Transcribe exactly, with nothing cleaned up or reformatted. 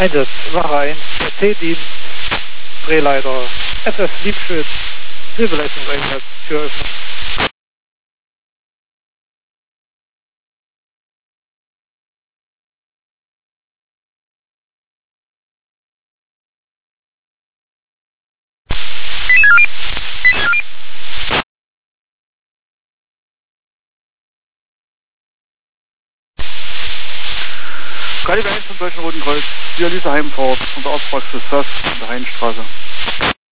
Einsatz, Wache eins, T-Dienst, Drehleiter, S S Liebschild, Hilfeleistungseinsatz, Türöffnung. Kaliber eins zum Deutschen Roten Kreuz, Dialyseheimfahrt von der Arztpraxis S A S an der Heinstraße.